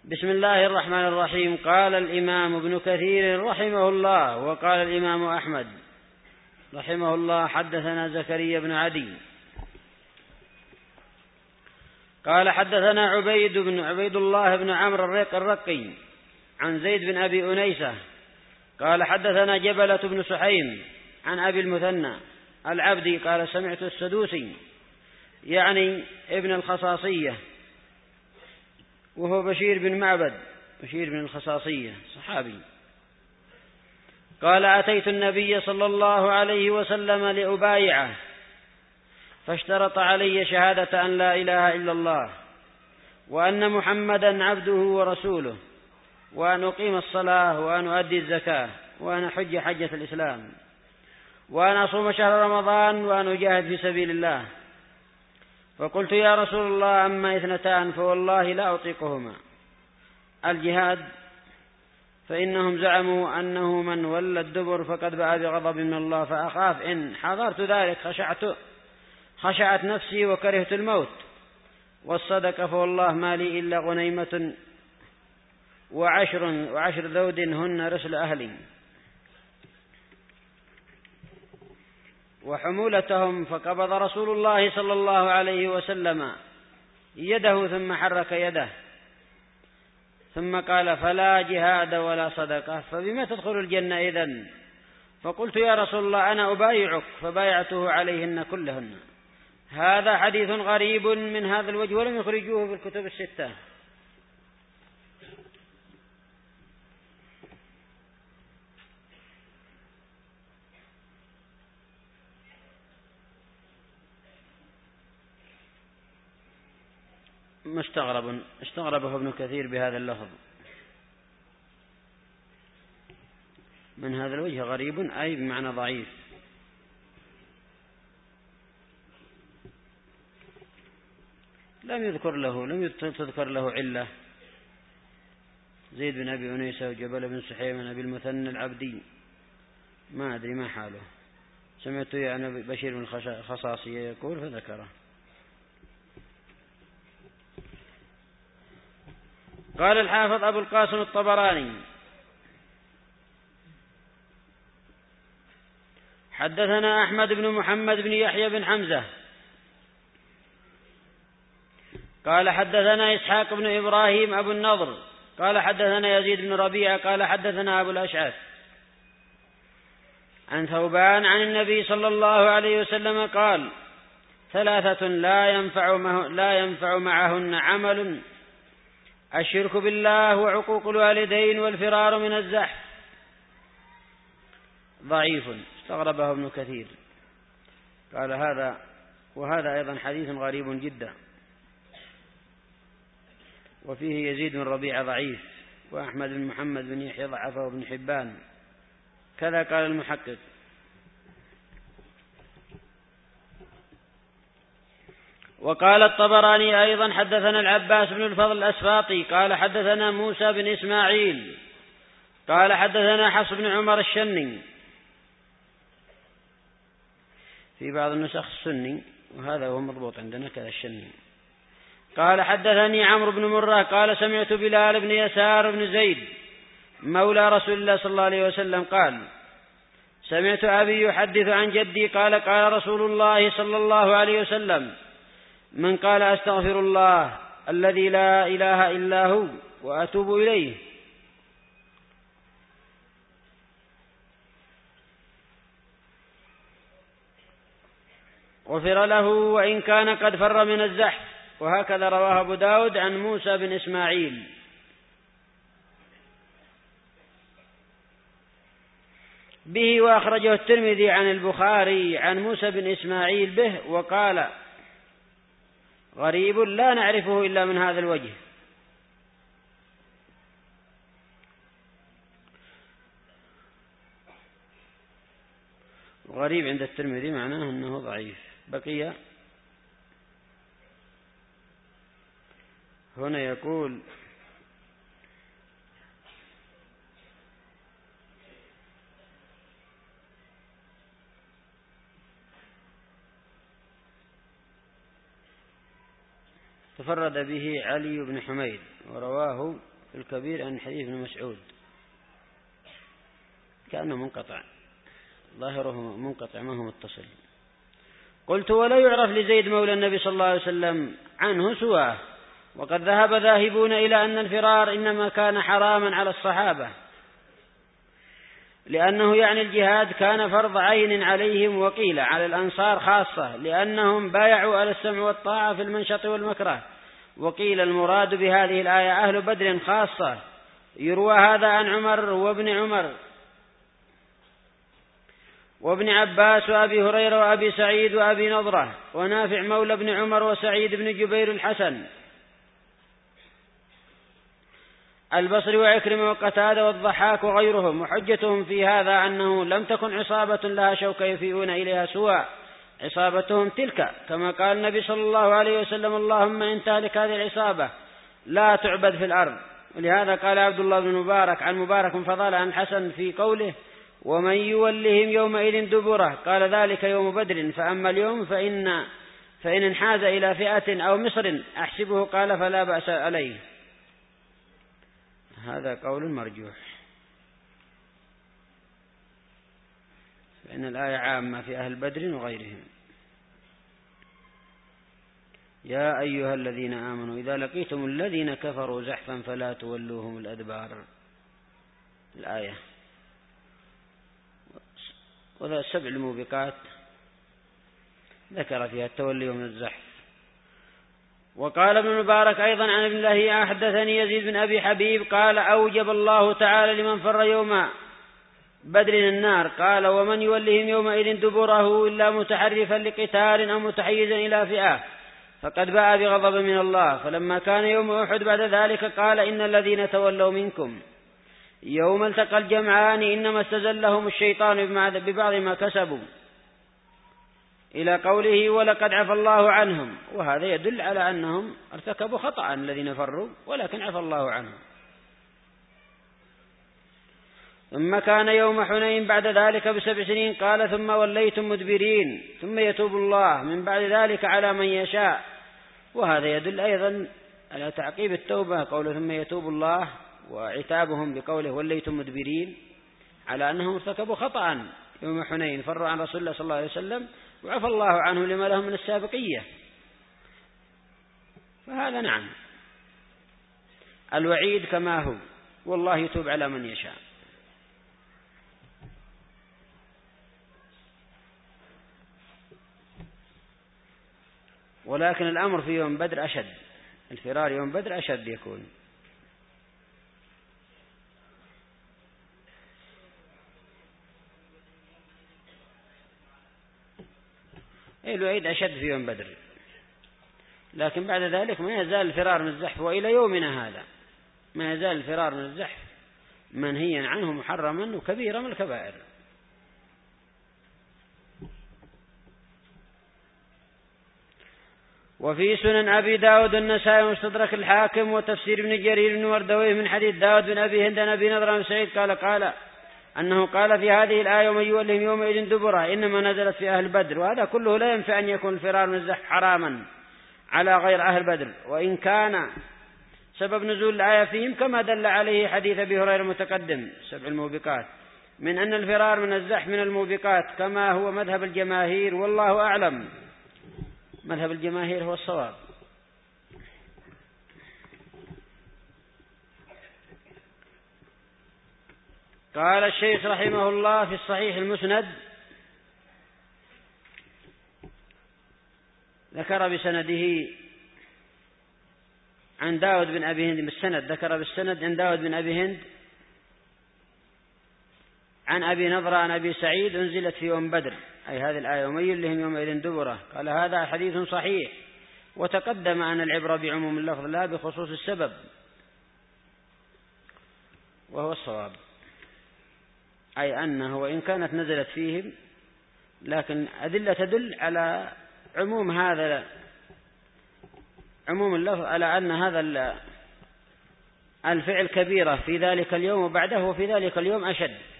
بسم الله الرحمن الرحيم. قال الإمام ابن كثير رحمه الله وقال الإمام أحمد رحمه الله: حدثنا زكريا بن عدي قال حدثنا عبيد الله بن عمرو الرقي عن زيد بن أبي أنيسة قال حدثنا جبلة بن سحيم عن أبي المثنى العبدي قال سمعت السدوسي يعني ابن الخصاصية وهو بشير بن معبد بشير بن الخصاصية صحابي قال: أتيت النبي صلى الله عليه وسلم لأبايعه فاشترط علي شهادة أن لا إله إلا الله وأن محمدا عبده ورسوله وأن أقيم الصلاة وأن أؤدي الزكاة وأن أحج حجة الإسلام وأن أصوم شهر رمضان وأن أجاهد في سبيل الله. فقلت: يا رسول الله، أما اثنتان فوالله لا أطيقهما: الجهاد فإنهم زعموا أنه من ولى الدبر فقد باء بغضب من الله، فأخاف إن حضرت ذلك خشعت نفسي وكرهت الموت. والصدقة فوالله ما لي إلا غنيمة وعشر ذود هن رسل أهلي وحمولتهم. فقبض رسول الله صلى الله عليه وسلم يده ثم حرك يده ثم قال: فلا جهاد ولا صدقة فبما تدخل الجنة إذن؟ فقلت: يا رسول الله، أنا أبايعك. فبايعته عليهن كلهن. هذا حديث غريب من هذا الوجه ولم يخرجوه في الكتب الستة. استغربه ابن كثير بهذا اللفظ. من هذا الوجه غريب أي بمعنى ضعيف. لم تذكر له علة. زيد بن أبي أنيسة وجبل بن سحيم من أبي المثنى العبدي ما أدري ما حاله. سمعت يعني بشير بن الخصاصية يقول فذكره. قال الحافظ أبو القاسم الطبراني: حدثنا أحمد بن محمد بن يحيى بن حمزة قال حدثنا إسحاق بن إبراهيم أبو النضر قال حدثنا يزيد بن ربيعة قال حدثنا أبو الأشعث عن ثوبان عن النبي صلى الله عليه وسلم قال: ثلاثة لا ينفع معهن عمل: الشرك بالله وعقوق الوالدين والفرار من الزحف. ضعيف. استغربه ابن كثير قال: وهذا أيضا حديث غريب جدا. وفيه يزيد بن ربيعة ضعيف، وأحمد بن محمد بن يحيى ضعفه ابن حبان، كذا قال المحقق. وقال الطبراني أيضا: حدثنا العباس بن الفضل الأسفاطي قال حدثنا موسى بن إسماعيل قال حدثنا حفص بن عمر الشني، في بعض النسخ السني وهذا هو مضبوط عندنا كذا الشني. قال حدثني عمرو بن مرة قال سمعت بلال بن يسار بن زيد مولى رسول الله صلى الله عليه وسلم قال: سمعت أبي يحدث عن جدي قال: قال رسول الله صلى الله عليه وسلم: من قال أستغفر الله الذي لا إله إلا هو وأتوب إليه غفر له وإن كان قد فر من الزحف. وهكذا رواه أبو داود عن موسى بن إسماعيل. به. وأخرجه الترمذي عن البخاري عن موسى بن إسماعيل به وقال: غريب لا نعرفه إلا من هذا الوجه. غريب عند الترمذي معناه أنه ضعيف. بقي هنا يقول: تفرد به علي بن حميد ورواه في الكبير عن حديث ابن مسعود كأنه منقطع، ظاهره منقطع ما هو متصل. قلت: ولا يعرف لزيد مولى النبي صلى الله عليه وسلم عنه سواه. وقد ذهب ذاهبون إلى أن الفرار إنما كان حراما على الصحابة، لأنه يعني الجهاد كان فرض عين عليهم، وقيل على الأنصار خاصة لأنهم بايعوا على السمع والطاعة في المنشط والمكره، وقيل المراد بهذه الآية أهل بدر خاصة. يروى هذا عن عمر وابن عباس وأبي هريرة وأبي سعيد وأبي نضرة ونافع مولى ابن عمر وسعيد بن جبير الحسن البصري وعكرمة وقتادة والضحاك وغيرهم. وحجتهم في هذا أنه لم تكن عصابة لها شوكة يفيئون إليها سوى عصابتهم تلك، كما قال النبي صلى الله عليه وسلم: اللهم إن تهلك هذه العصابة لا تعبد في الأرض. ولهذا قال عبد الله بن مبارك عن مبارك بن فضالة عن الحسن في قوله: ومن يولهم يومئذ دبره، قال ذلك يوم بدر، فأما اليوم فإن انحاز إلى فئة أو مصر أحسبه، قال فلا بأس عليه. هذا قول مرجوح، فإن الآية عامة في أهل بدر وغيرهم. يا أيها الذين آمنوا إذا لقيتم الذين كفروا زحفا فلا تولوهم الأدبار، الآية. وذا 7 الموبقات ذكر فيها التولي من الزحف. وقال ابن المبارك أيضا عن ابن الله: أحدثني يزيد بن أبي حبيب قال: أوجب الله تعالى لمن فر يوم بدر النار. قال: ومن يولهم يومئذ دبره إلا متحرفا لقتال أو متحيزا إلى فئة فقد باء بغضب من الله. فلما كان يوم أحد بعد ذلك قال: إن الذين تولوا منكم يوم التقى الجمعان إنما استزلهم الشيطان ببعض ما كسبوا، إلى قوله: ولقد عفى الله عنهم. وهذا يدل على أنهم ارتكبوا خطأ الذين فروا، ولكن عفى الله عنهم. ثم كان يوم حنين بعد ذلك ب7 سنين. قال: ثم وليتم مدبرين ثم يتوب الله من بعد ذلك على من يشاء. وهذا يدل أيضا على تعقيب التوبة، قوله ثم يتوب الله، وعتابهم بقوله وليتم مدبرين، على أنهم ارتكبوا خطأ يوم حنين، فروا عن رسول الله صلى الله عليه وسلم، وعفى الله عنه لما لهم من السابقية. فهذا نعم الوعيد كما هو، والله يتوب على من يشاء. ولكن الأمر في يوم بدر أشد، الفرار يوم بدر أشد يكون. الوعيد أشد في يوم بدر، لكن بعد ذلك ما يزال الفرار من الزحف، وإلى يومنا هذا ما يزال الفرار من الزحف منهيا عنه محرما وكبيرا من الكبائر. وفي سنن أبي داود النسائي ومستدرك الحاكم وتفسير ابن جرير بن وردويه من حديث داود بن أبي هند عن أبي نضر بن سعيد قال أنه قال في هذه الآية: ومن يولهم يومئذ دبره، إنما نزلت في أهل بدر. وهذا كله لا ينفع أن يكون الفرار من الزحف حراما على غير أهل بدر، وإن كان سبب نزول الآية فيهم كما دل عليه حديث أبي هريرة المتقدم 7 الموبقات، من أن الفرار من الزحف من الموبقات، كما هو مذهب الجماهير، والله أعلم. مذهب الجماهير هو الصواب. قال الشيخ رحمه الله في الصحيح المسند: ذكر بسنده عن داود بن أبي هند، بالسند ذكر بالسند عن داود بن أبي هند عن أبي نضرة عن أبي سعيد: أنزلت في يوم بدر، أي هذه الآية: ومن يولهم يومئذ دبره. قال: هذا حديث صحيح، وتقدم أن العبرة بعموم اللفظ لا بخصوص السبب، وهو الصواب، أي أنه وإن كانت نزلت فيهم لكن أدلة تدل على عموم هذا، عموم اللفظ، على أن هذا الفعل كبيرة في ذلك اليوم وبعده وفي ذلك اليوم أشد.